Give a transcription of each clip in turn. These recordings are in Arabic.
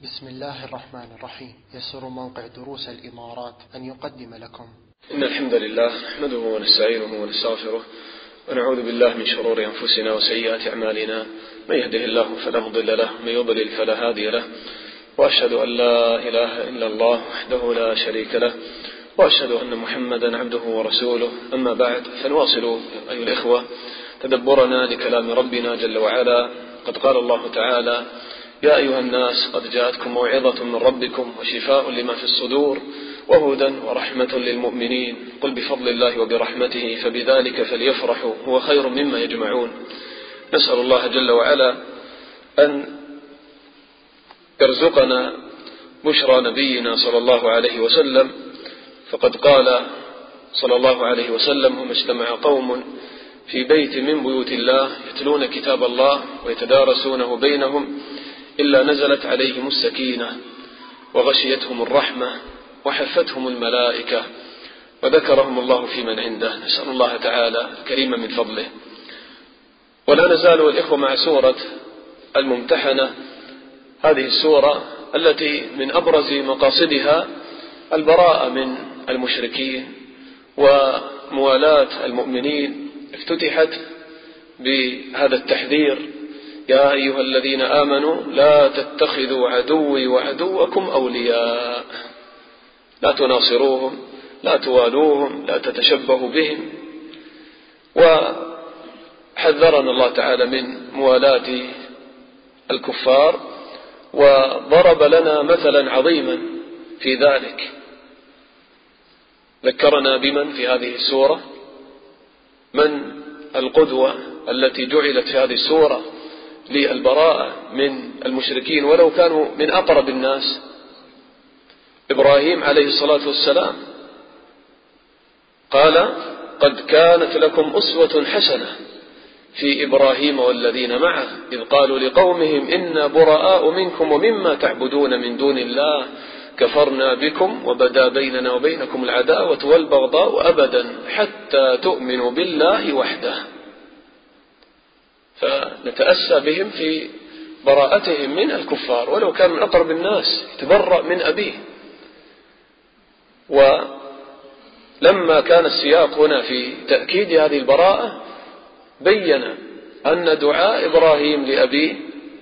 بسم الله الرحمن الرحيم. يسر موقع دروس الإمارات أن يقدم لكم إن الحمد لله نحمده ونستعينه ونستغفره ونعوذ بالله من شرور أنفسنا وسيئات أعمالنا، من يهده الله فلا مضل له ومن يضلل فلا هادي له، وأشهد أن لا إله إلا الله وحده لا شريك له، وأشهد أن محمدا عبده ورسوله. أما بعد، فنواصل أيها الإخوة تدبرنا لكلام ربنا جل وعلا. قد قال الله تعالى: يا أيها الناس قد جاءتكم موعظة من ربكم وشفاء لما في الصدور وهدى ورحمة للمؤمنين، قل بفضل الله وبرحمته فبذلك فليفرحوا هو خير مما يجمعون. نسأل الله جل وعلا أن يرزقنا بشرى نبينا صلى الله عليه وسلم، فقد قال صلى الله عليه وسلم: وما اجتمع قوم في بيت من بيوت الله يتلون كتاب الله ويتدارسونه بينهم إلا نزلت عليهم السكينة وغشيتهم الرحمة وحفتهم الملائكة وذكرهم الله في من عنده. نسأل الله تعالى الكريم من فضله. ولا نزال الإخوة مع سورة الممتحنة، هذه السورة التي من أبرز مقاصدها البراءة من المشركين وموالاة المؤمنين. افتتحت بهذا التحذير: يا أيها الذين آمنوا لا تتخذوا عدوي وعدوكم أولياء، لا تناصروهم، لا توالوهم، لا تتشبهوا بهم. وحذرنا الله تعالى من موالاة الكفار، وضرب لنا مثلا عظيما في ذلك. ذكرنا بمن في هذه السورة، من القدوة التي جعلت في هذه السورة للبراءة من المشركين ولو كانوا من أقرب الناس: إبراهيم عليه الصلاة والسلام. قال: قد كانت لكم أسوة حسنة في إبراهيم والذين معه إذ قالوا لقومهم إنا براء منكم ومما تعبدون من دون الله كفرنا بكم وبدا بيننا وبينكم العداوة والبغضاء أبدا حتى تؤمنوا بالله وحده. فنتأسى بهم في براءتهم من الكفار ولو كان من أقرب الناس، يتبرأ من أبيه. ولما كان السياق هنا في تأكيد هذه البراءة، بين أن دعاء إبراهيم لأبيه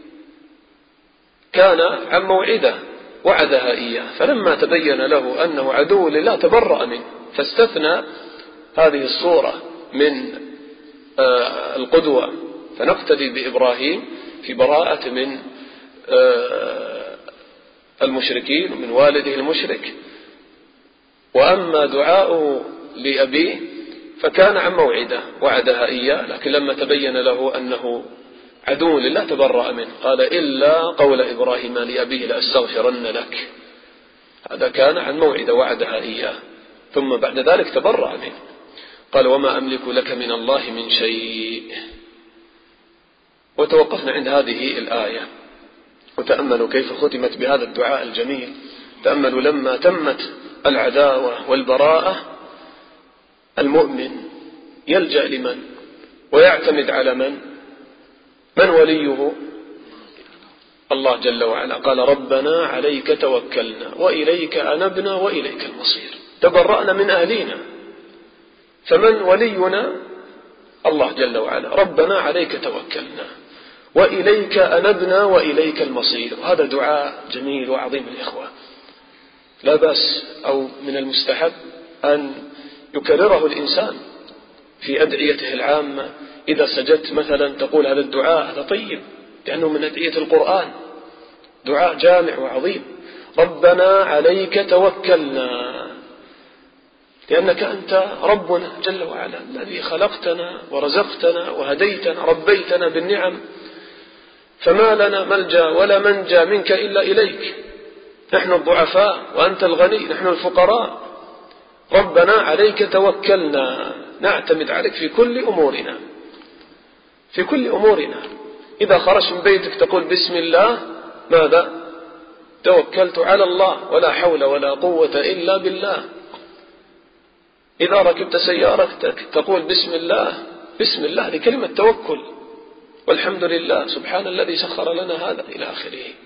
كان عن موعدة وعدها إياه، فلما تبين له أنه عدو لله تبرأ منه، فاستثنى هذه الصورة من القدوة، فنقتدي بإبراهيم في براءة من المشركين ومن والده المشرك. وأما دعاؤه لأبيه فكان عن موعدة وعدها إياه، لكن لما تبين له أنه عدو لله تبرأ منه. قال: إلا قول إبراهيم لأبيه لأستغفرن لك. هذا كان عن موعدة وعدها إياه، ثم بعد ذلك تبرأ منه. قال: وما أملك لك من الله من شيء. وتوقفنا عند هذه الآية، وتأملوا كيف ختمت بهذا الدعاء الجميل. تأملوا لما تمت العداوة والبراءة، المؤمن يلجأ لمن ويعتمد على من وليه؟ الله جل وعلا. قال: ربنا عليك توكلنا وإليك أنبنا وإليك المصير. تبرأنا من أهلنا، فمن ولينا؟ الله جل وعلا. ربنا عليك توكلنا وإليك أنبنا وإليك المصير. هذا دعاء جميل وعظيم الإخوة، لا بأس أو من المستحب أن يكرره الإنسان في أدعيته العامة. إذا سجدت مثلا تقول هذا الدعاء، هذا طيب لأنه من أدعية القرآن، دعاء جامع وعظيم. ربنا عليك توكلنا، لأنك أنت ربنا جل وعلا الذي خلقتنا ورزقتنا وهديتنا، ربيتنا بالنعم، فما لنا ملجأ ولا منجا منك إلا إليك. نحن الضعفاء وأنت الغني، نحن الفقراء. ربنا عليك توكلنا، نعتمد عليك في كل أمورنا، في كل أمورنا. إذا خرجت من بيتك تقول بسم الله، ماذا؟ توكلت على الله، ولا حول ولا قوة إلا بالله. إذا ركبت سيارتك تقول بسم الله، بسم الله، هذه كلمة توكل. والحمد لله، سبحان الذي سخر لنا هذا إلى آخره.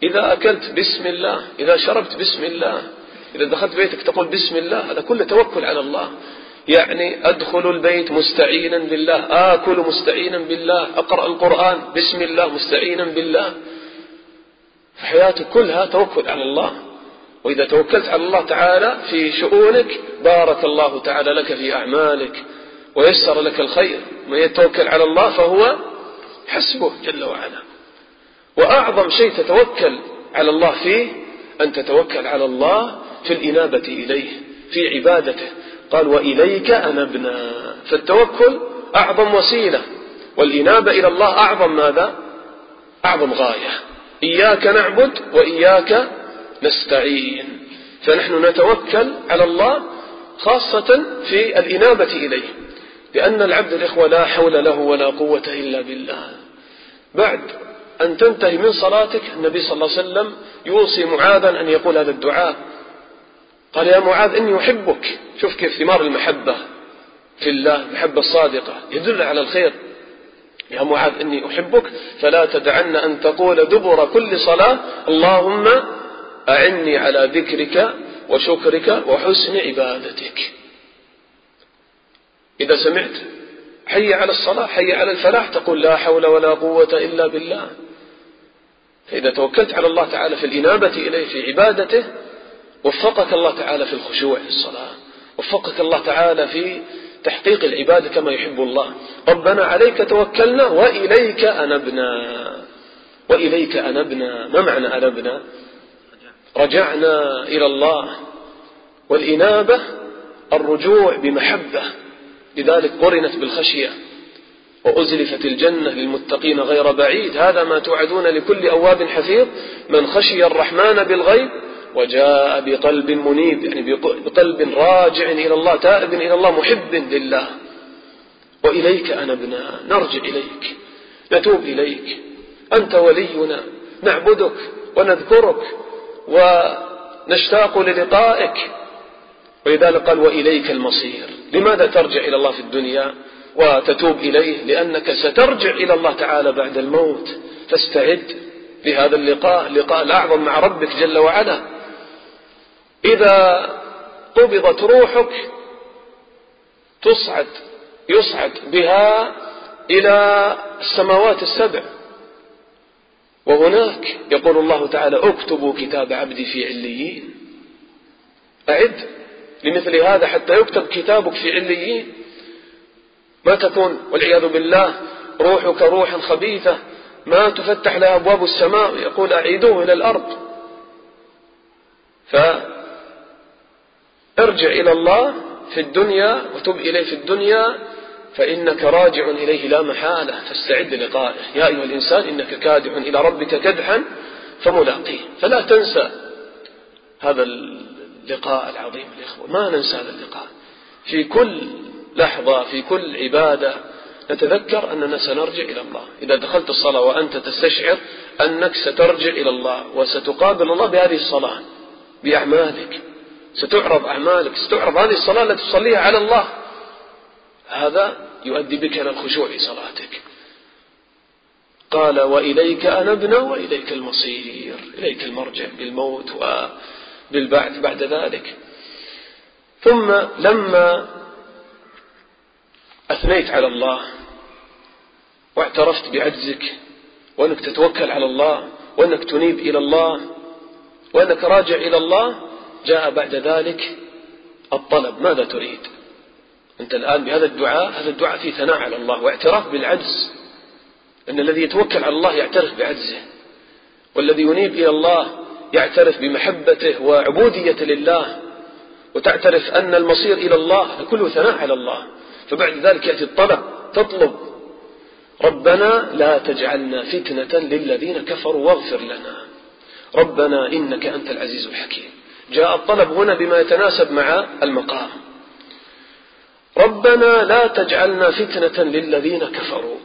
إذا أكلت بسم الله، إذا شربت بسم الله، إذا دخلت بيتك تقول بسم الله، هذا كله توكل على الله. يعني أدخل البيت مستعينا بالله، آكل مستعينا بالله، أقرأ القرآن بسم الله مستعينا بالله. فحياتك كلها توكل على الله. وإذا توكلت على الله تعالى في شؤونك بارك الله تعالى لك في أعمالك ويسر لك الخير. من يتوكل على الله فهو حسبه جل وعلا. وأعظم شيء تتوكل على الله فيه أن تتوكل على الله في الإنابة إليه في عبادته. قال وإليك أنبنا، فالتوكل أعظم وسيلة، والإنابة إلى الله أعظم ماذا؟ أعظم غاية. إياك نعبد وإياك نستعين. فنحن نتوكل على الله خاصة في الإنابة إليه، لأن العبد الإخوة لا حول له ولا قوة إلا بالله. بعد أن تنتهي من صلاتك النبي صلى الله عليه وسلم يوصي معاذا أن يقول هذا الدعاء. قال يا معاذ إني أحبك. شوف كيف ثمار المحبة في الله، المحبة الصادقة يدل على الخير. يا معاذ إني أحبك فلا تدعن أن تقول دبر كل صلاة اللهم أعني على ذكرك وشكرك وحسن عبادتك. إذا سمعت حي على الصلاة حي على الفلاح تقول لا حول ولا قوة إلا بالله. فإذا توكلت على الله تعالى في الإنابة إليه في عبادته وفقك الله تعالى في الخشوع في الصلاة، وفقك الله تعالى في تحقيق العبادة كما يحب الله. ربنا عليك توكلنا وإليك أنبنا. وإليك أنبنا، ما معنى أنبنا؟ رجعنا إلى الله. والإنابة الرجوع بمحبة، لذلك قرنت بالخشية. وأزلفت الجنة للمتقين غير بعيد، هذا ما توعدون لكل أواب حفيظ من خشي الرحمن بالغيب وجاء بقلب منيب، يعني بقلب راجع إلى الله تائب إلى الله محب لله. وإليك أنبنا، نرجع إليك نتوب إليك، أنت ولينا، نعبدك ونذكرك ونشتاق للقائك. ولذلك قال وإليك المصير. لماذا ترجع إلى الله في الدنيا وتتوب إليه؟ لأنك سترجع إلى الله تعالى بعد الموت، فاستعد لهذا اللقاء الأعظم مع ربك جل وعلا. إذا قبضت روحك يصعد بها إلى السماوات السبع، وهناك يقول الله تعالى اكتبوا كتاب عبدي في عليين. أعد لمثل هذا حتى يكتب كتابك في عليين. ما تكون والعياذ بالله روحك روحا خبيثة ما تفتح لها أبواب السماء يقول أعيدوه إلى الأرض. فارجع إلى الله في الدنيا وتب إليه في الدنيا، فإنك راجع إليه لا محالة، فاستعد لقائه. يا أيها الإنسان إنك كادح إلى ربك كدحا فملاقيه. فلا تنسى هذا اللقاء العظيم الإخوة، ما ننسى هذا اللقاء. في كل لحظة في كل عبادة نتذكر أننا سنرجع إلى الله. إذا دخلت الصلاة وأنت تستشعر أنك سترجع إلى الله وستقابل الله بهذه الصلاة بأعمالك، ستعرض أعمالك، ستعرض هذه الصلاة التي تصليها على الله، هذا يؤدي بك إلى الخشوع في صلاتك. قال وإليك أنبنا وإليك المصير، إليك المرجع بالموت وبالبعث بعد ذلك. ثم لما أثنيت على الله واعترفت بعجزك وأنك تتوكل على الله وأنك تنيب إلى الله وأنك راجع إلى الله، جاء بعد ذلك الطلب. ماذا تريد أنت الآن بهذا الدعاء؟ هذا الدعاء فيه ثناء على الله واعتراف بالعجز، أن الذي يتوكل على الله يعترف بعجزه، والذي ينيب إلى الله يعترف بمحبته وعبودية لله، وتعترف أن المصير إلى الله، كله ثناء على الله. فبعد ذلك يأتي الطلب، تطلب ربنا لا تجعلنا فتنة للذين كفروا واغفر لنا ربنا إنك أنت العزيز الحكيم. جاء الطلب هنا بما يتناسب مع المقام. ربنا لا تجعلنا فتنة للذين كفروا.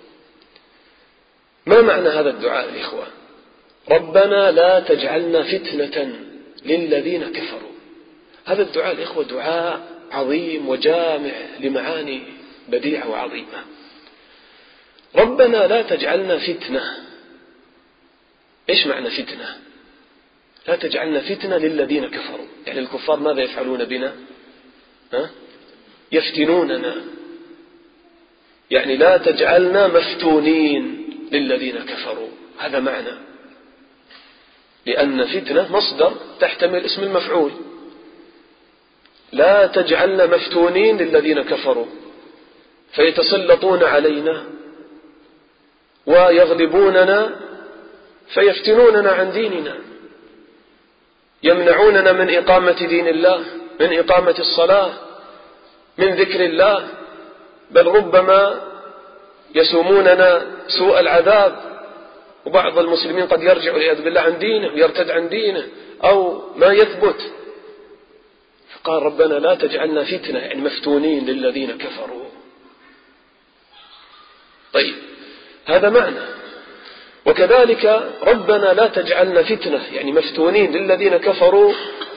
ما معنى هذا الدعاء الإخوة؟ ربنا لا تجعلنا فتنة للذين كفروا. هذا الدعاء الإخوة دعاء عظيم وجامع لمعاني بديعة وعظيمة. ربنا لا تجعلنا فتنة، إيش معنى فتنة؟ لا تجعلنا فتنة للذين كفروا، يعني الكفار ماذا يفعلون بنا؟ يفتنوننا، يعني لا تجعلنا مفتونين للذين كفروا، هذا معنى. لأن فتنة مصدر تحتمل اسم المفعول. لا تجعلنا مفتونين للذين كفروا فيتسلطون علينا ويغلبوننا فيفتنوننا عن ديننا، يمنعوننا من إقامة دين الله، من إقامة الصلاة، من ذكر الله، بل ربما يسوموننا سوء العذاب، وبعض المسلمين قد يرجع والعياذ بالله عن دينه ويرتد عن دينه أو ما يثبت. فقال ربنا لا تجعلنا فتنة، يعني مفتونين للذين كفروا. طيب هذا معنى. وكذلك ربنا لا تجعلنا فتنة، يعني مفتونين للذين كفروا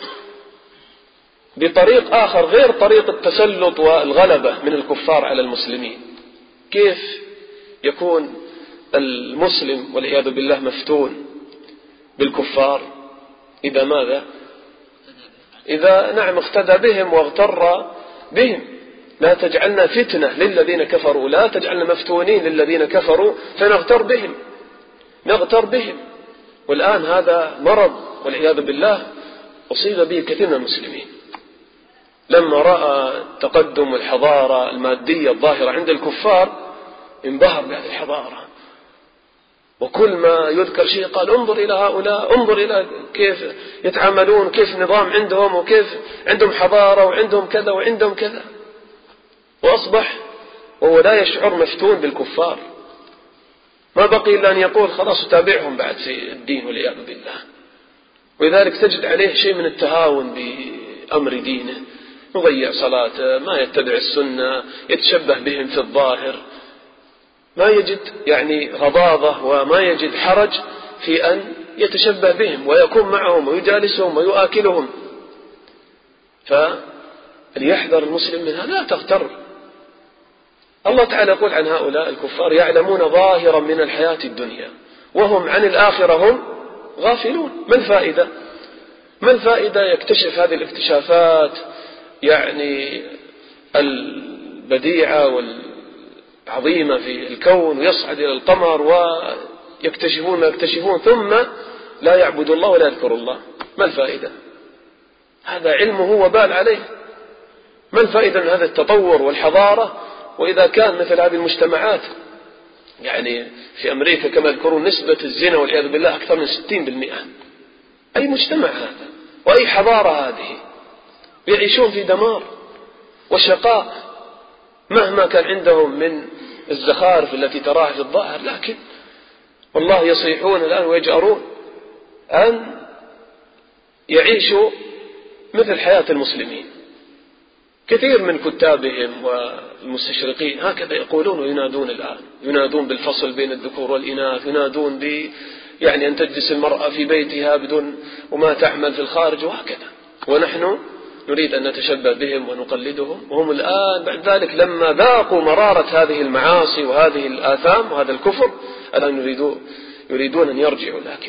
بطريق آخر غير طريق التسلط والغلبة من الكفار على المسلمين. كيف يكون المسلم والعياذ بالله مفتون بالكفار؟ إذا ماذا؟ إذا نعم اقتدى بهم واغتر بهم. لا تجعلنا فتنة للذين كفروا، لا تجعلنا مفتونين للذين كفروا فنغتر بهم، نغتر بهم. والآن هذا مرض والعياذ بالله أصيب به كثير من المسلمين. لما رأى التقدم والحضارة المادية الظاهرة عند الكفار انبهر بهذه الحضارة، وكل ما يذكر شيء قال انظر إلى هؤلاء، انظر إلى كيف يتعاملون، كيف النظام عندهم، وكيف عندهم حضارة وعندهم كذا وعندهم كذا. وأصبح وهو لا يشعر مفتون بالكفار، ما بقي إلا أن يقول خلاص أتابعهم بعد في الدين والعياذ بالله. ولذلك تجد عليه شيء من التهاون بأمر دينه، يضيع صلاته، ما يتبع السنة، يتشبه بهم في الظاهر، ما يجد يعني غضاضة وما يجد حرج في أن يتشبه بهم ويكون معهم ويجالسهم ويؤكلهم. فليحذر المسلم من هذا، لا تغتر. الله تعالى يقول عن هؤلاء الكفار يعلمون ظاهرا من الحياة الدنيا وهم عن الآخرة هم غافلون. ما الفائدة؟ ما الفائدة يكتشف هذه الاكتشافات يعني البديعة والعظيمة في الكون ويصعد إلى القمر ويكتشفون ما يكتشفون ثم لا يعبد الله ولا يذكر الله؟ ما الفائدة؟ هذا علمه وبال عليه. ما الفائدة من هذا التطور والحضارة وإذا كان مثل هذه المجتمعات؟ يعني في أمريكا كما يذكرون نسبة الزنا والعياذ بالله أكثر من 60%. أي مجتمع هذا وأي حضارة هذه؟ يعيشون في دمار وشقاء مهما كان عندهم من الزخارف التي تراها في الظاهر، لكن والله يصيحون الآن ويجأرون أن يعيشوا مثل حياة المسلمين. كثير من كتابهم والمستشرقين هكذا يقولون وينادون الآن، ينادون بالفصل بين الذكور والإناث، ينادون يعني أن تجلس المرأة في بيتها بدون وما تعمل في الخارج وهكذا. ونحن نريد أن نتشبه بهم ونقلدهم، وهم الآن بعد ذلك لما ذاقوا مرارة هذه المعاصي وهذه الآثام وهذا الكفر الآن يريدون أن يرجعوا. لكن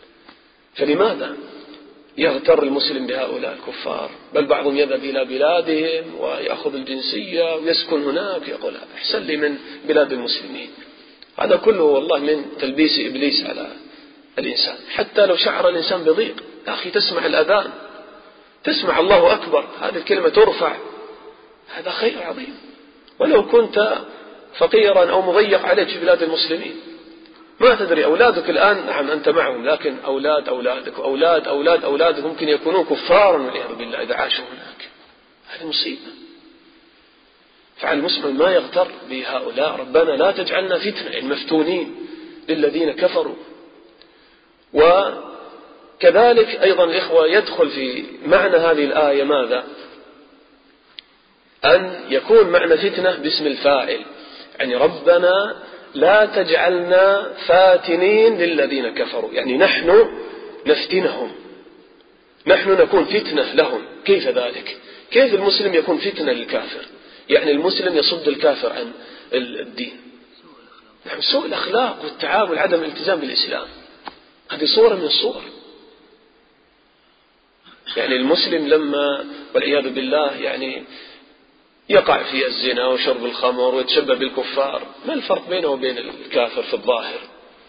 فلماذا يغتر المسلم بهؤلاء الكفار؟ بل بعضهم يذهب إلى بلادهم ويأخذ الجنسية ويسكن هناك، يقول أحسن لي من بلاد المسلمين. هذا كله والله من تلبيس إبليس على الإنسان. حتى لو شعر الإنسان بضيق، يا أخي تسمع الأذان، تسمع الله أكبر، هذه الكلمة ترفع، هذا خير عظيم. ولو كنت فقيرا أو مضيق عليك في بلاد المسلمين ما تدري، أولادك الآن نعم أنت معهم، لكن أولاد أولادك وأولاد أولاد أولادك ممكن يكونون كفارا والعياذ بالله إذا عاشوا هناك. هذه مصيبة. فعلى المسلم ما يغتر بهؤلاء. ربنا لا تجعلنا فتنة، يعني مفتونين للذين كفروا. وكذلك أيضا الإخوة يدخل في معنى هذه الآية ماذا؟ أن يكون معنى فتنة باسم الفاعل، يعني ربنا لا تجعلنا فاتنين للذين كفروا، يعني نحن نفتنهم، نحن نكون فتنة لهم. كيف ذلك؟ كيف المسلم يكون فتنة للكافر؟ يعني المسلم يصد الكافر عن الدين. نعم، سوء الأخلاق والتعامل، عدم الالتزام بالإسلام، هذه صورة من الصور. يعني المسلم لما والعياذ بالله يعني يقع في الزنا وشرب الخمر ويتشبه بالكفار، ما الفرق بينه وبين الكافر في الظاهر؟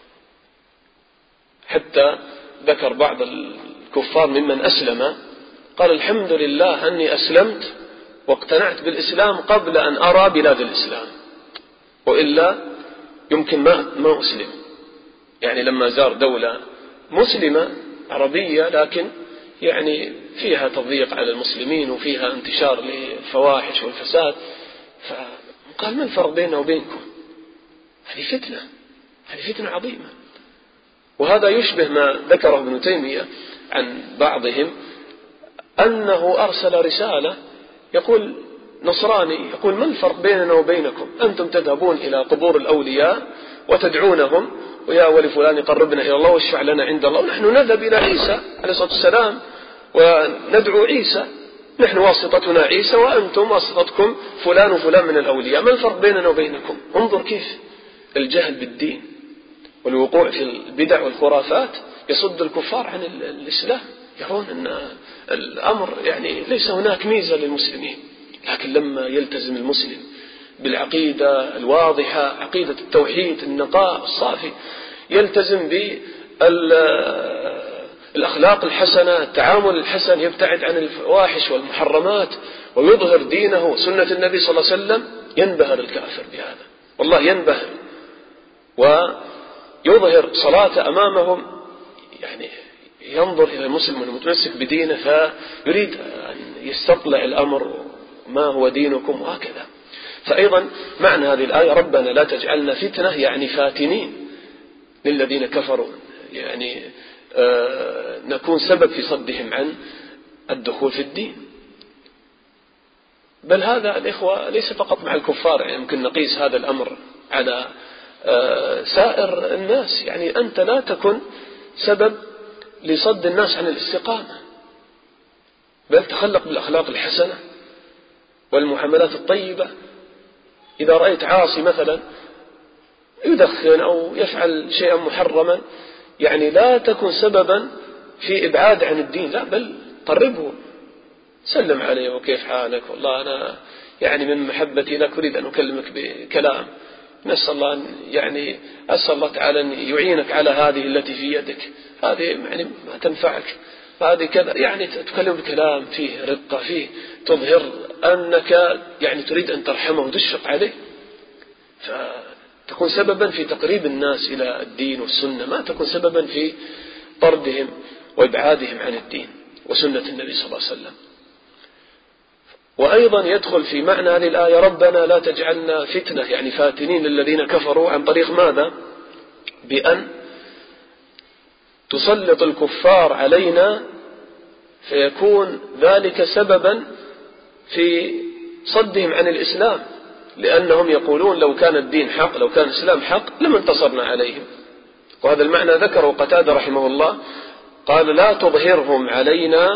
حتى ذكر بعض الكفار ممن أسلم قال الحمد لله أني أسلمت واقتنعت بالإسلام قبل أن أرى بلاد الإسلام، وإلا يمكن ما أسلم. يعني لما زار دولة مسلمة عربية لكن يعني فيها تضييق على المسلمين وفيها انتشار للفواحش والفساد، فقال ما الفرق بيننا وبينكم؟ هذه فتنة عظيمة. وهذا يشبه ما ذكره ابن تيمية عن بعضهم أنه أرسل رسالة يقول نصراني يقول ما الفرق بيننا وبينكم؟ أنتم تذهبون إلى قبور الأولياء وتدعونهم ويا ولي فلان يقربنا إلى الله واشفع لنا عند الله، ونحن نذهب إلى عيسى عليه الصلاة والسلام وندعو عيسى، نحن واسطتنا عيسى وأنتم واسطتكم فلان وفلان من الأولياء، ما الفرق بيننا وبينكم؟ انظر كيف الجهل بالدين والوقوع في البدع والخرافات يصد الكفار عن الإسلام، يرون أن الأمر يعني ليس هناك ميزة للمسلمين. لكن لما يلتزم المسلم بالعقيدة الواضحة، عقيدة التوحيد النقاء الصافي، يلتزم بالأخلاق الحسنة، التعامل الحسن، يبتعد عن الفواحش والمحرمات ويظهر دينه وسنة النبي صلى الله عليه وسلم، ينبهر الكافر بهذا، والله ينبهر، ويظهر صلاة أمامهم، يعني ينظر إلى المسلم المتمسك بدينه فيريد أن يستطلع الأمر ما هو دينكم وهكذا. فأيضا معنى هذه الآية ربنا لا تجعلنا فتنة يعني فاتنين للذين كفروا، يعني نكون سبب في صدهم عن الدخول في الدين. بل هذا الإخوة ليس فقط مع الكفار، يعني يمكن نقيس هذا الأمر على سائر الناس. يعني أنت لا تكن سبب لصد الناس عن الاستقامة، بل تخلق بالأخلاق الحسنة والمعاملات الطيبة. إذا رأيت عاصي مثلا يدخن أو يفعل شيئا محرما، يعني لا تكن سببا في إبعاد عن الدين، لا، بل قربه، سلم عليه وكيف حالك، والله أنا يعني من محبتي لك أريد أن أكلمك بكلام، نسأل الله يعني أسأل الله تعالى أن يعينك على هذه التي في يدك، هذه يعني ما تنفعك، هذه كذا، يعني تكلم بكلام فيه رقة، فيه تظهر أنك يعني تريد أن ترحمه وتشفق عليه، فتكون سببا في تقريب الناس إلى الدين والسنة، ما تكون سببا في طردهم وإبعادهم عن الدين وسنة النبي صلى الله عليه وسلم. وأيضا يدخل في معنى هذه الآية ربنا لا تجعلنا فتنة يعني فاتنين للذين كفروا، عن طريق ماذا؟ بأن تسلط الكفار علينا فيكون ذلك سببا في صدهم عن الإسلام، لأنهم يقولون لو كان الدين حق، لو كان الإسلام حق لما انتصرنا عليهم. وهذا المعنى ذكره قتادة رحمه الله، قال لا تظهرهم علينا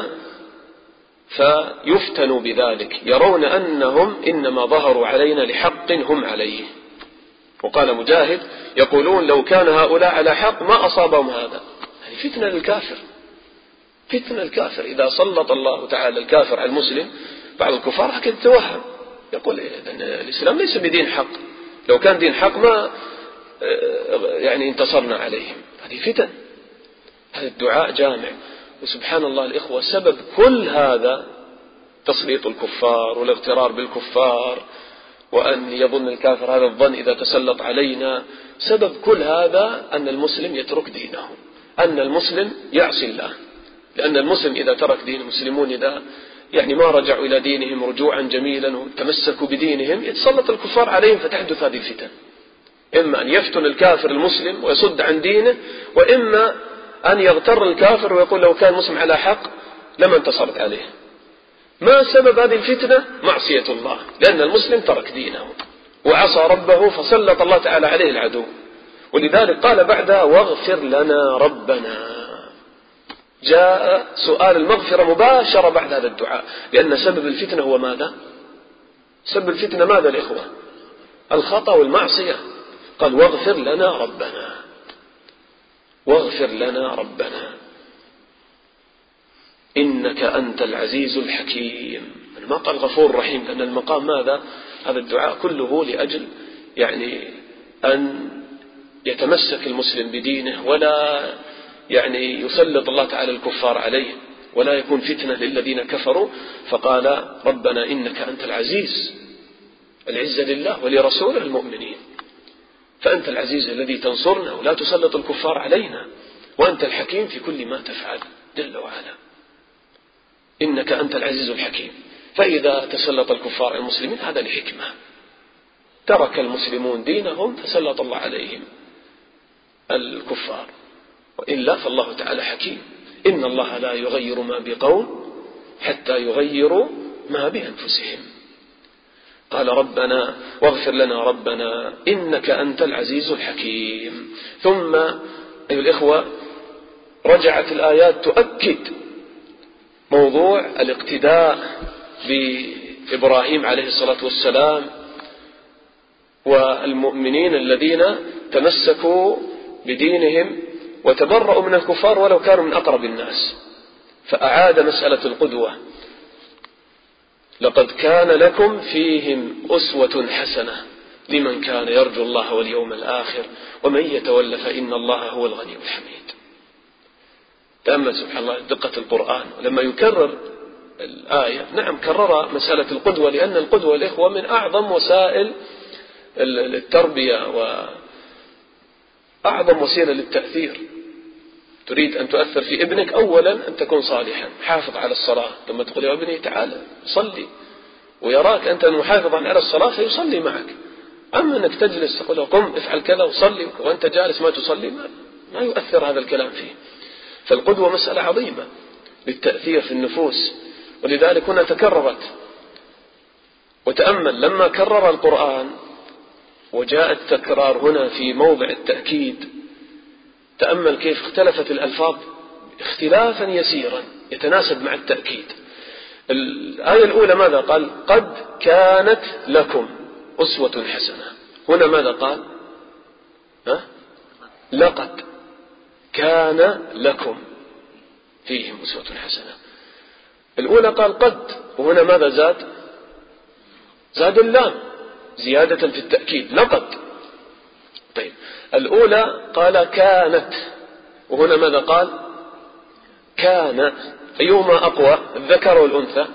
فيفتنوا بذلك، يرون أنهم إنما ظهروا علينا لحق هم عليه. وقال مجاهد يقولون لو كان هؤلاء على حق ما أصابهم هذا. يعني فتنة للكافر، فتنة الكافر إذا سلط الله تعالى الكافر على المسلم. بعض الكفار هكذا يتوهم، يقول الإسلام ليس بدين حق، لو كان دين حق ما يعني انتصرنا عليهم. هذه فتن. هذا الدعاء جامع. وسبحان الله الإخوة، سبب كل هذا تسليط الكفار والاغترار بالكفار وأن يظن الكافر هذا الظن إذا تسلط علينا، سبب كل هذا أن المسلم يترك دينه، أن المسلم يعصي الله. لأن المسلم إذا ترك دين المسلمون، إذا يعني ما رجعوا إلى دينهم رجوعا جميلا وتمسكوا بدينهم، يتسلط الكفار عليهم فتحدث هذه الفتن. إما أن يفتن الكافر المسلم ويصد عن دينه، وإما أن يغتر الكافر ويقول لو كان مسلم على حق لما انتصرت عليه. ما سبب هذه الفتنة؟ معصية الله، لأن المسلم ترك دينه وعصى ربه فسلط الله تعالى عليه العدو. ولذلك قال بعدها واغفر لنا ربنا، جاء سؤال المغفرة مباشرة بعد هذا الدعاء، لأن سبب الفتنة هو ماذا؟ سبب الفتنة ماذا الإخوة؟ الخطأ والمعصية. قال واغفر لنا ربنا. واغفر لنا ربنا إنك أنت العزيز الحكيم. ما قال غفور رحيم، لأن المقام ماذا؟ هذا الدعاء كله لأجل أن يتمسك المسلم بدينه، ولا يسلط الله تعالى الكفار عليه، ولا يكون فتنة للذين كفروا. فقال ربنا إنك أنت العزيز، العزة لله ولرسوله المؤمنين، فأنت العزيز الذي تنصرنا ولا تسلط الكفار علينا، وأنت الحكيم في كل ما تفعل جل وعلا، إنك أنت العزيز الحكيم. فإذا تسلط الكفار على المسلمين هذا لحكمة، ترك المسلمون دينهم فسلط الله عليهم الكفار، وإلا فالله تعالى حكيم. إن الله لا يغير ما بقوم حتى يغيروا ما بأنفسهم. قال ربنا واغفر لنا ربنا إنك أنت العزيز الحكيم. ثم أيها الإخوة رجعت الآيات تؤكد موضوع الاقتداء بإبراهيم عليه الصلاة والسلام والمؤمنين الذين تمسكوا بدينهم وتبرؤوا من الكفار ولو كانوا من أقرب الناس، فأعاد مسألة القدوة. لقد كان لكم فيهم أسوة حسنة لمن كان يرجو الله واليوم الآخر ومن يتولى فإن الله هو الغني الحميد. تأمل سبحان الله دقة القرآن، ولما يكرر الآية نعم كرر مسألة القدوة، لأن القدوة الإخوة من أعظم وسائل التربية وأعظم وسيلة للتأثير. تريد أن تؤثر في ابنك أولا أن تكون صالحا، حافظ على الصلاة. لما تقول يا ابني تعال صلي ويراك أنت محافظا على الصلاة فيصلي معك. أما أنك تجلس تقول قم افعل كذا وصلي وأنت جالس ما تصلي، ما يؤثر هذا الكلام فيه. فالقدوة مسألة عظيمة للتأثير في النفوس، ولذلك هنا تكررت. وتأمل لما كرر القرآن وجاء التكرار هنا في موضع التأكيد، تأمل كيف اختلفت الألفاظ اختلافا يسيرا يتناسب مع التأكيد. الآية الأولى ماذا قال؟ قد كانت لكم أسوة حسنة. هنا ماذا قال؟ لقد كان لكم فيهم أسوة حسنة. الأولى قال قد، وهنا ماذا زاد اللام زيادة في التأكيد لقد. طيب الأولى قال كانت، وهنا ماذا قال؟ كان. أيهما أقوى، الذكر والأنثى؟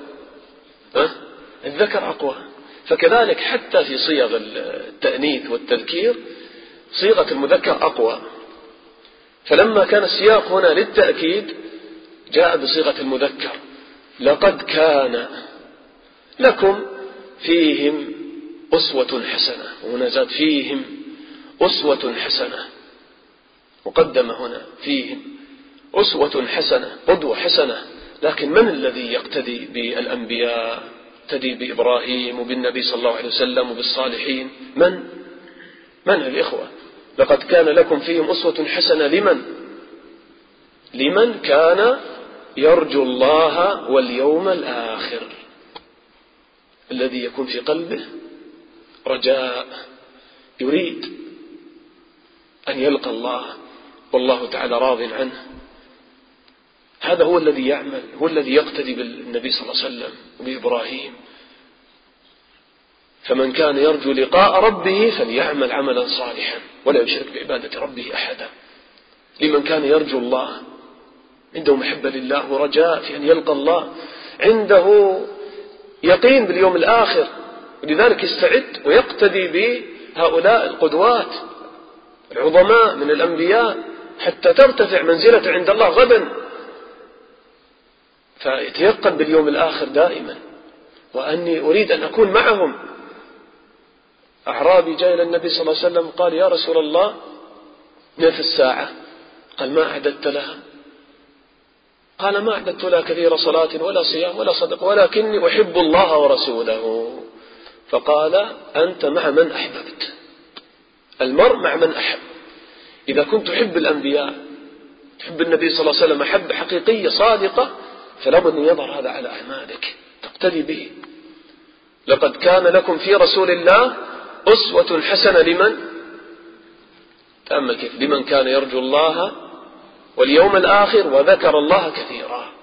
الذكر أقوى. فكذلك حتى في صيغ التأنيث والتذكير صيغة المذكر أقوى، فلما كان السياق هنا للتأكيد جاء بصيغة المذكر. لقد كان لكم فيهم أسوة حسنة، وهنا زاد فيهم أسوة حسنة، مقدمة هنا فيهم أسوة حسنة، قدوة حسنة. لكن من الذي يقتدي بالأنبياء؟ يقتدي بإبراهيم وبالنبي صلى الله عليه وسلم وبالصالحين. من الإخوة؟ لقد كان لكم فيهم أسوة حسنة لمن كان يرجو الله واليوم الآخر، الذي يكون في قلبه رجاء، يريد أن يلقى الله والله تعالى راض عنه. هذا هو الذي يعمل، هو الذي يقتدي بالنبي صلى الله عليه وسلم وبإبراهيم. فمن كان يرجو لقاء ربه فليعمل عملا صالحا ولا يشرك بعبادة ربه أحدا. لمن كان يرجو الله، عنده محبة لله ورجاء في أن يلقى الله، عنده يقين باليوم الآخر، ولذلك يستعد ويقتدي بهؤلاء القدوات العظماء من الأنبياء حتى ترتفع منزلة عند الله غدا، فيتيقن باليوم الآخر دائما، وأني أريد أن أكون معهم. أعرابي جاء إلى النبي صلى الله عليه وسلم قال يا رسول الله ما في الساعة؟ قال ما أعددت لها؟ قال ما أعددت لها كثير صلاة ولا صيام ولا صدق، ولكني أحب الله ورسوله. فقال أنت مع من أحببت، المرء مع من أحب. إذا كنت تحب الأنبياء، تحب النبي صلى الله عليه وسلم محبة حقيقية صادقة، فلا بد أن يظهر هذا على أعمالك، تقتدي به. لقد كان لكم في رسول الله أسوة حسنة لمن؟ تأمل كيف، لمن كان يرجو الله واليوم الآخر وذكر الله كثيرا.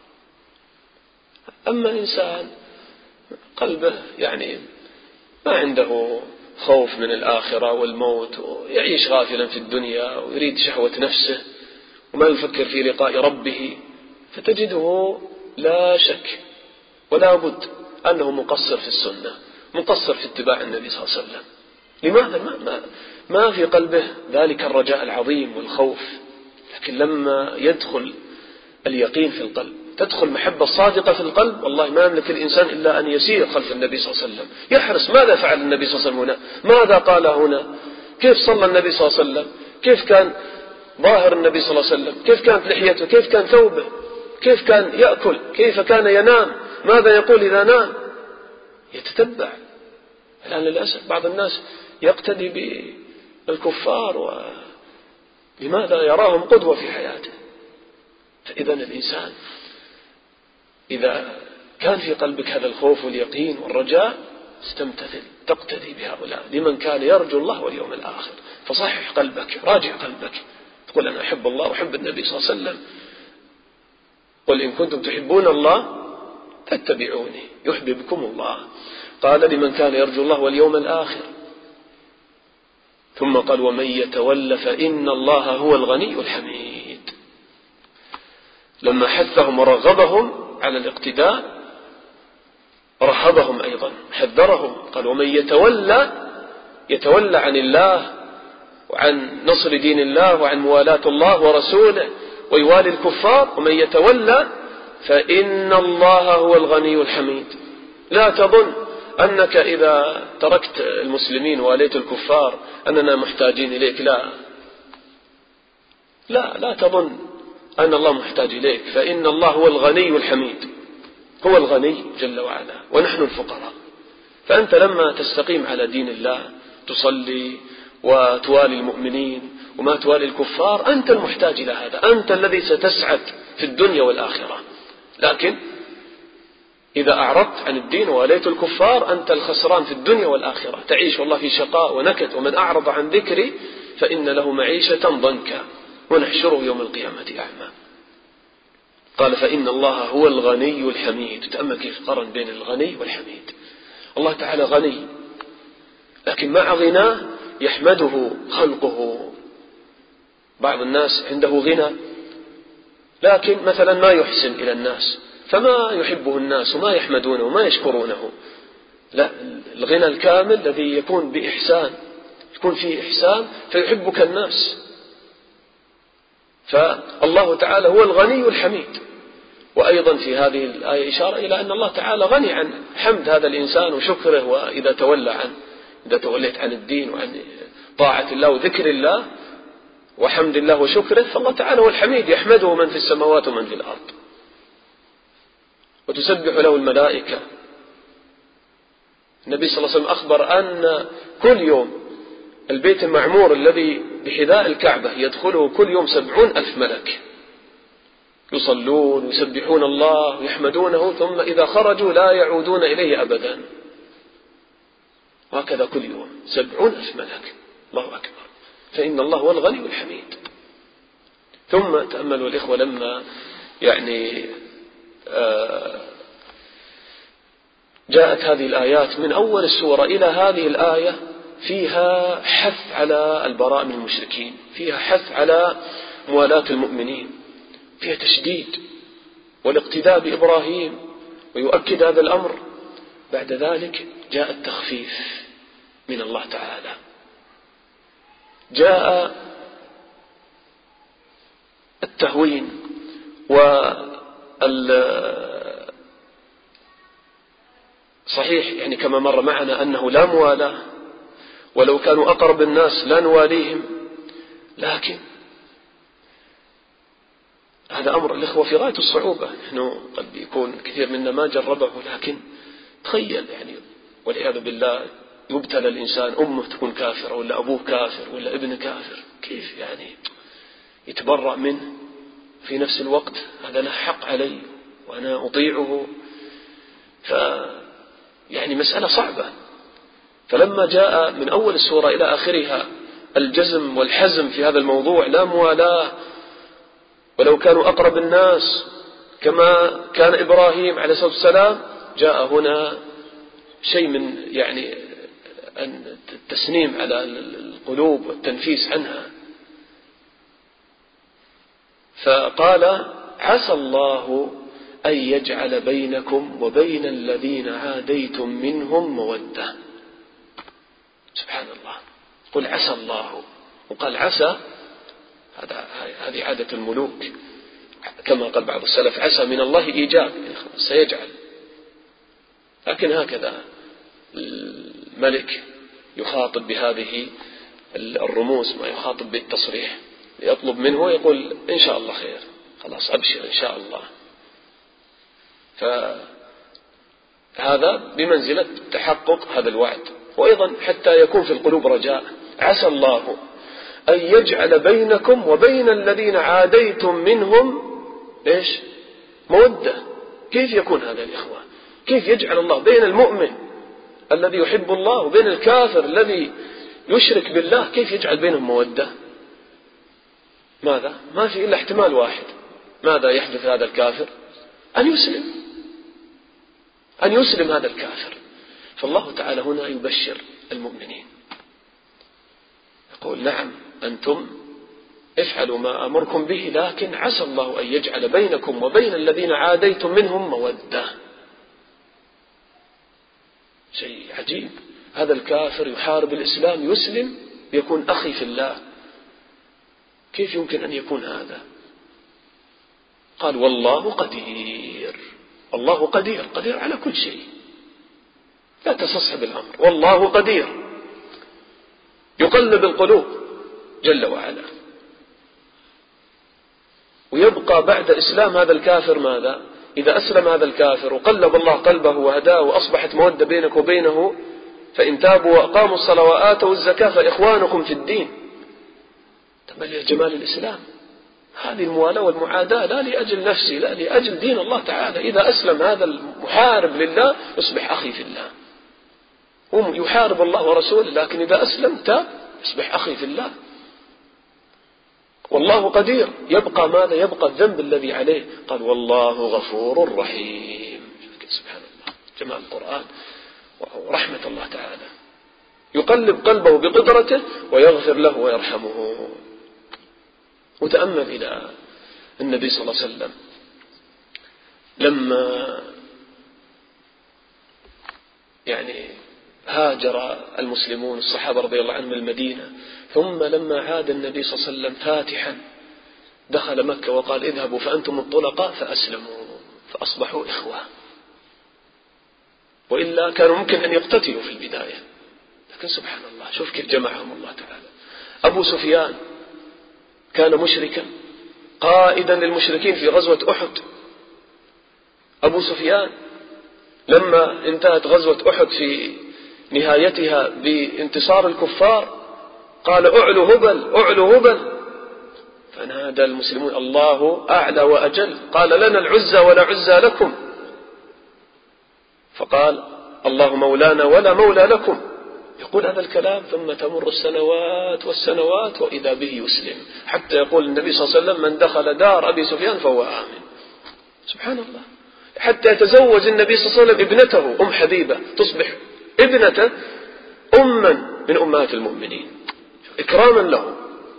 أما إنسان قلبه يعني ما عنده خوف من الآخرة والموت ويعيش غافلا في الدنيا ويريد شهوة نفسه وما يفكر في لقاء ربه، فتجده لا شك ولا بد أنه مقصر في السنة، مقصر في اتباع النبي صلى الله عليه وسلم. لماذا؟ ما في قلبه ذلك الرجاء العظيم والخوف. لكن لما يدخل اليقين في القلب، تدخل محبة صادقة في القلب، والله ما يملك الإنسان إلا أن يسير خلف النبي صلى الله عليه وسلم، يحرص ماذا فعل النبي صلى الله عليه وسلم هنا، ماذا قال هنا، كيف صلى النبي صلى الله عليه وسلم، كيف كان ظاهر النبي صلى الله عليه وسلم، كيف كانت لحيته، كيف كان ثوبه، كيف كان يأكل، كيف كان ينام، ماذا يقول إذا نام، يتتبع. الآن للأسف بعض الناس يقتدي بالكفار لماذا؟ يراهم قدوة في حياته. فإذا الإنسان إذا كان في قلبك هذا الخوف واليقين والرجاء استمتثل، تقتدي بهؤلاء لمن كان يرجو الله واليوم الآخر. فصحح قلبك، راجع قلبك، تقول أنا أحب الله وأحب النبي صلى الله عليه وسلم. قل إن كنتم تحبون الله فاتبعوني يحببكم الله. قال لمن كان يرجو الله واليوم الآخر، ثم قال ومن يتول فإن الله هو الغني الحميد. لما حثهم ورغبهم على الاقتداء رهبهم أيضا، حذرهم، قال ومن يتولى عن الله وعن نصر دين الله وعن موالاة الله ورسوله ويوالي الكفار، ومن يتولى فإن الله هو الغني الحميد. لا تظن أنك إذا تركت المسلمين واليت الكفار أننا محتاجين إليك، لا تظن أن الله محتاج إليك، فإن الله هو الغني الحميد، هو الغني جل وعلا ونحن الفقراء. فأنت لما تستقيم على دين الله، تصلي وتوالي المؤمنين وما توالي الكفار، أنت المحتاج إلى هذا، أنت الذي ستسعد في الدنيا والآخرة. لكن إذا أعرضت عن الدين وواليت الكفار أنت الخسران في الدنيا والآخرة، تعيش والله في شقاء ونكد. ومن أعرض عن ذكري فإن له معيشة ضنكا ونحشره يوم القيامة أعمى. قال فإن الله هو الغني الحميد. تأمل كيف قرن بين الغني والحميد. الله تعالى غني، لكن مع غناه يحمده خلقه. بعض الناس عنده غنى لكن مثلا ما يحسن إلى الناس، فما يحبه الناس وما يحمدونه وما يشكرونه. لا، الغنى الكامل الذي يكون بإحسان، يكون فيه إحسان فيحبك الناس. فالله تعالى هو الغني الحميد. وأيضا في هذه الآية إشارة إلى أن الله تعالى غني عن حمد هذا الإنسان وشكره. وإذا تولى عنه، إذا توليت عن الدين وعن طاعة الله وذكر الله وحمد الله وشكره، فالله تعالى هو الحميد، يحمده من في السماوات ومن في الأرض، وتسبح له الملائكة. النبي صلى الله عليه وسلم أخبر أن كل يوم البيت المعمور الذي بحذاء الكعبة يدخله كل يوم 70,000 ملك يصلون ويسبحون الله ويحمدونه، ثم إذا خرجوا لا يعودون إليه أبدا. وهكذا كل يوم 70,000 ملك. الله أكبر. فإن الله هو الغني الحميد. ثم تأملوا الإخوة لما جاءت هذه الآيات من أول السورة إلى هذه الآية فيها حث على البراء من المشركين، فيها حث على موالاة المؤمنين، فيها تشديد والاقتداء بإبراهيم ويؤكد هذا الأمر. بعد ذلك جاء التخفيف من الله تعالى، جاء التهوين صحيح يعني كما مر معنا أنه لا موالاة، ولو كانوا أقرب الناس لا نواليهم، لكن هذا أمر الإخوة في غاية الصعوبة. نحن قد يكون كثير منا ما جربه، لكن تخيل يعني والعياذ بالله يبتلى الإنسان، أمه تكون كافرة ولا أبوه كافر ولا ابنه كافر، كيف يعني يتبرأ منه في نفس الوقت هذا له حق علي وأنا أطيعه؟ يعني مسألة صعبة. فلما جاء من أول السورة إلى آخرها الجزم والحزم في هذا الموضوع، لا موالاة ولو كانوا أقرب الناس كما كان إبراهيم عليه الصلاة والسلام، جاء هنا شيء من يعني التسنيم على القلوب والتنفيس عنها. فقال عسى الله أن يجعل بينكم وبين الذين عاديتم منهم مودة. سبحان الله، قل عسى الله، وقال عسى، هذه عادة الملوك كما قال بعض السلف عسى من الله إيجاب، سيجعل. لكن هكذا الملك يخاطب بهذه الرموز، ما يخاطب بالتصريح، يطلب منه يقول إن شاء الله خير، خلاص أبشر إن شاء الله. فهذا بمنزلة تحقق هذا الوعد. وأيضا حتى يكون في القلوب رجاء، عسى الله أن يجعل بينكم وبين الذين عاديتم منهم إيش؟ مودة. كيف يكون هذا الإخوة؟ كيف يجعل الله بين المؤمن الذي يحب الله وبين الكافر الذي يشرك بالله، كيف يجعل بينهم مودة؟ ماذا؟ ما في إلا احتمال واحد. ماذا يحدث هذا الكافر؟ أن يسلم هذا الكافر. فالله تعالى هنا يبشر المؤمنين، يقول نعم أنتم افعلوا ما أمركم به، لكن عسى الله أن يجعل بينكم وبين الذين عاديتم منهم مودة. شيء عجيب، هذا الكافر يحارب الإسلام، يسلم يكون أخي في الله. كيف يمكن أن يكون هذا؟ قال والله قدير. الله قدير، قدير على كل شيء، لا تستصحب الأمر. والله قدير يقلب القلوب جل وعلا. ويبقى بعد إسلام هذا الكافر ماذا؟ إذا أسلم هذا الكافر وقلب الله قلبه وهداه وأصبحت مودة بينك وبينه، فإن تابوا وأقاموا الصلاة وآتوا الزكاة فإخوانكم في الدين. تبين جمال الإسلام، هذه الموالاة والمعاداة لا لأجل نفسي، لا لأجل دين الله تعالى. إذا أسلم هذا المحارب لله يصبح أخي في الله، هو يحارب الله ورسوله، لكن إذا أسلم تاب يصبح أخي في الله. والله قدير، يبقى ماذا؟ يبقى الذنب الذي عليه. قال والله غفور رحيم. سبحان الله، جمال القرآن ورحمة الله تعالى، يقلب قلبه بقدرته ويغفر له ويرحمه. وتأمل إلى النبي صلى الله عليه وسلم لما يعني هاجر المسلمون الصحابة رضي الله عنهم من المدينة، ثم لما عاد النبي صلى الله عليه وسلم فاتحا دخل مكة وقال اذهبوا فأنتم الطلقاء، فأسلموا فأصبحوا إخوة. وإلا كانوا ممكن أن يقتتلوا في البداية، لكن سبحان الله شوف كيف جمعهم الله تعالى. أبو سفيان كان مشركا قائدا للمشركين في غزوة أحد. أبو سفيان لما انتهت غزوة أحد في نهايتها بانتصار الكفار قال أعلو هبل أعلو هبل، فنادى المسلمون الله أعلى وأجل، قال لنا العزى ولا عزى لكم، فقال الله مولانا ولا مولى لكم. يقول هذا الكلام ثم تمر السنوات والسنوات وإذا به يسلم، حتى يقول النبي صلى الله عليه وسلم من دخل دار أبي سفيان فهو آمن. سبحان الله، حتى يتزوج النبي صلى الله عليه وسلم ابنته أم حبيبة، تصبح ابنته أما من أمهات المؤمنين إكراما له.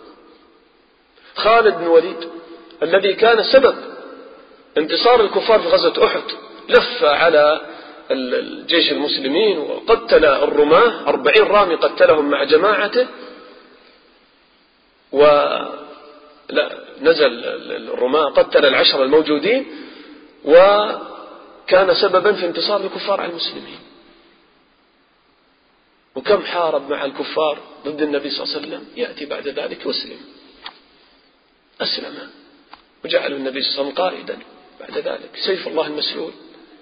خالد بن وليد الذي كان سبب انتصار الكفار في غزوة أحد، لف على الجيش المسلمين وقتل الرماة 40 رامي قتلهم مع جماعته، ونزل الرماة قتل 10 الموجودين، وكان سببا في انتصار الكفار على المسلمين. وكم حارب مع الكفار ضد النبي صلى الله عليه وسلم، يأتي بعد ذلك يسلم، أسلم وجعل النبي صلى الله عليه وسلم قائدا بعد ذلك، سيف الله المسلول.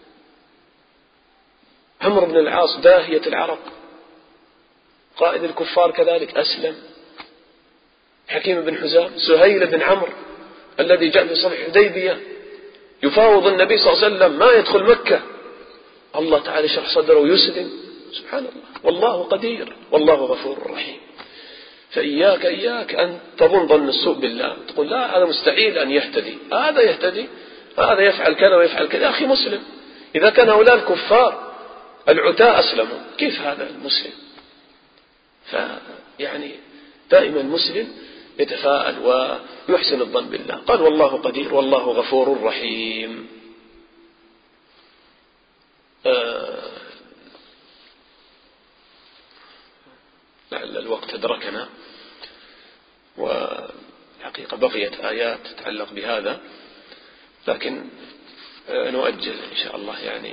عمرو بن العاص داهية العرب قائد الكفار كذلك أسلم. حكيم بن حزام، سهيل بن عمرو الذي جاء في صلح الحديبية يفاوض النبي صلى الله عليه وسلم ما يدخل مكة، الله تعالى شرح صدره ويسلم. سبحان الله، والله قدير والله غفور رحيم. فإياك أن تظن ظن السوء بالله، تقول لا هذا مستحيل أن يهتدي، هذا يهتدي، هذا يفعل كذا ويفعل كذا. يا أخي مسلم، إذا كان هؤلاء الكفار العتاة أسلموا، كيف هذا المسلم؟ فيعني دائما المسلم يتفاءل ويحسن الظن بالله. قال والله قدير والله غفور رحيم. لعل الوقت أدركنا، وحقيقة بقيت آيات تتعلق بهذا، لكن نؤجل إن شاء الله. يعني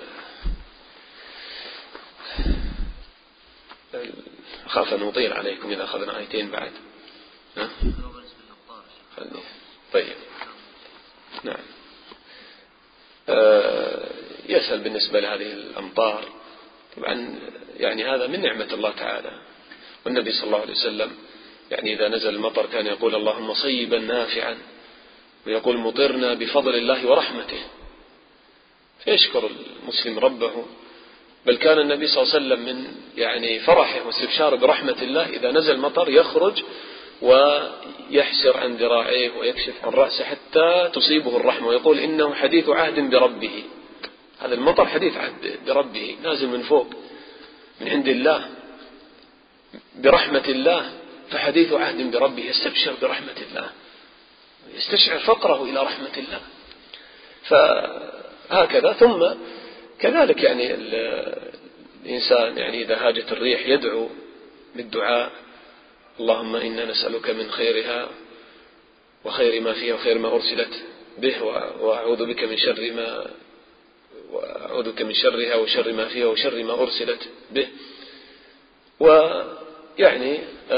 أخاف أن نطيل عليكم إذا أخذنا آيتين بعد. طيب نعم. يسأل بالنسبة لهذه الأمطار، طبعا يعني هذا من نعمة الله تعالى، والنبي صلى الله عليه وسلم يعني إذا نزل المطر كان يقول اللهم صيبا نافعا، ويقول مطرنا بفضل الله ورحمته، فيشكر المسلم ربه. بل كان النبي صلى الله عليه وسلم من يعني فرحه واستبشاره برحمة الله إذا نزل مطر يخرج ويحسر عن ذراعيه ويكشف عن رأسه حتى تصيبه الرحمة، ويقول إنه حديث عهد بربه. هذا المطر حديث عهد بربه، نازل من فوق من عند الله برحمة الله، فحديث عهد بربه، يستبشر برحمة الله، يستشعر فقره إلى رحمة الله. فهكذا. ثم كذلك يعني الإنسان يعني إذا هاجت الريح يدعو بالدعاء اللهم إنا نسألك من خيرها وخير ما فيها وخير ما أرسلت به، وأعوذ بك من شر ما وأعوذ بك من شرها وشر ما فيها وشر ما أرسلت به. ويعني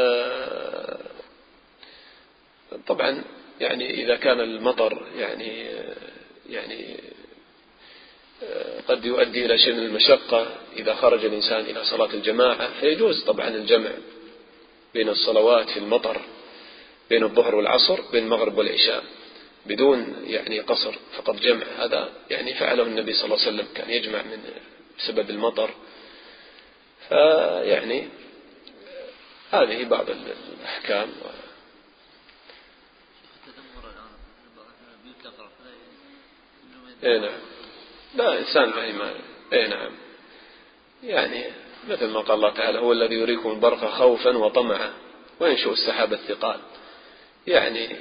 طبعا يعني إذا كان المطر يعني قد يؤدي إلى شيء من المشقة إذا خرج الإنسان إلى صلاة الجماعة، فيجوز طبعا الجمع بين الصلوات في المطر، بين الظهر والعصر، بين المغرب والعشاء، بدون يعني قصر، فقط جمع. هذا يعني فعله النبي صلى الله عليه وسلم، كان يجمع من سبب المطر. فيعني هذه بعض الأحكام. نعم. لا إنسان ما نعم. يعني مثل ما قال الله تعالى هو الذي يريكم البرق خوفا وطمعا وينشئ السحاب الثقال. يعني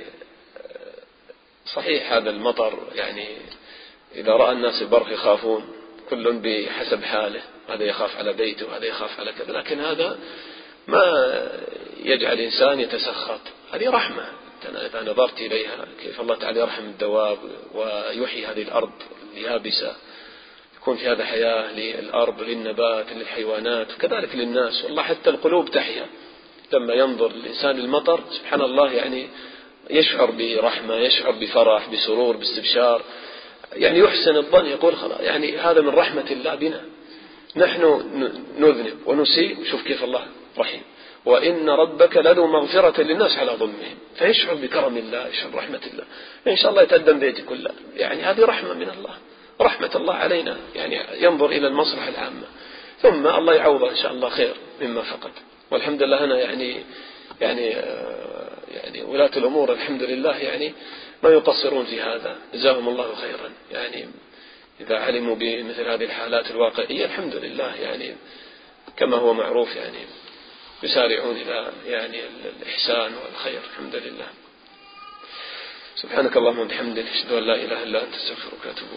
صحيح هذا المطر يعني إذا رأى الناس البرق يخافون، كل بحسب حاله، هذا يخاف على بيته وهذا يخاف على كذا، لكن هذا ما يجعل الإنسان يتسخط. هذه رحمة إذا نظرت إليها، كيف الله تعالى يرحم الدواب ويحيي هذه الأرض اليابسة، يكون في هذا حياة للأرض للنبات للحيوانات وكذلك للناس. والله حتى القلوب تحيا لما ينظر الإنسان المطر، سبحان الله، يعني يشعر برحمة، يشعر بفرح، بسرور، باستبشار، يعني يحسن الظن، يقول خلاص يعني هذا من رحمة الله بنا. نحن نذنب ونسيء، وشوف كيف الله رحيم، وإن ربك لذو مغفرة للناس على ظلمهم، فيشعر بكرم الله، يشعر برحمة الله، إن شاء الله يتقدم بيته كله. يعني هذه رحمة من الله، رحمة الله علينا، يعني ينظر إلى المصلحة العامة، ثم الله يعوضه إن شاء الله خير مما فقد. والحمد لله هنا يعني ولاة الأمور الحمد لله يعني ما يقصرون في هذا، جزاهم الله خيرا. يعني إذا علموا بمثل هذه الحالات الواقعية الحمد لله يعني كما هو معروف يعني يسارعون إلى يعني الإحسان والخير، الحمد لله. سبحانك اللهم وبحمدك، أشهد أن لا إله إلا أنت، أستغفرك وأتوب إليك.